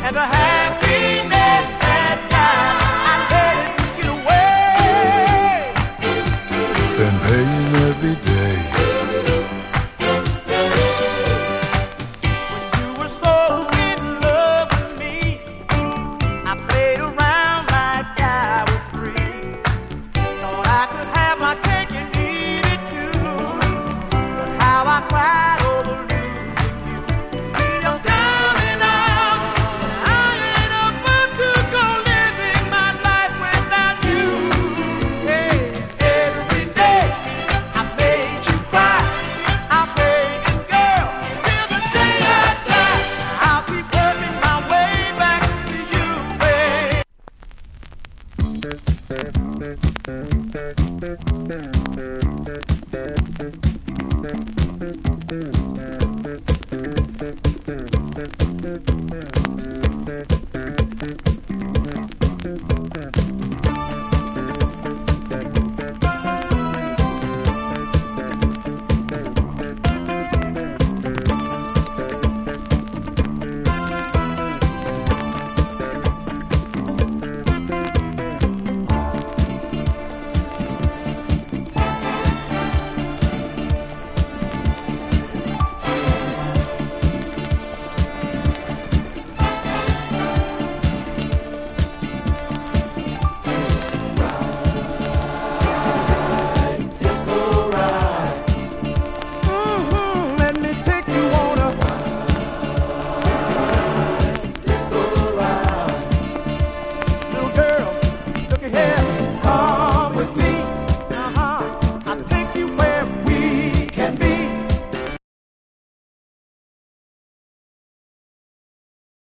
and the happiness that I let it get away. Been paying every day. When you were so in love with me, I played around like I was free. Thought I could have my cake and eat it too. But how I cried over losing you. See, I'm down and out. I ain't about to go living my life without you. Yeah, every day I made you cry. I'm begging, girl, till the day I die. I'll be working my way back to you, babe.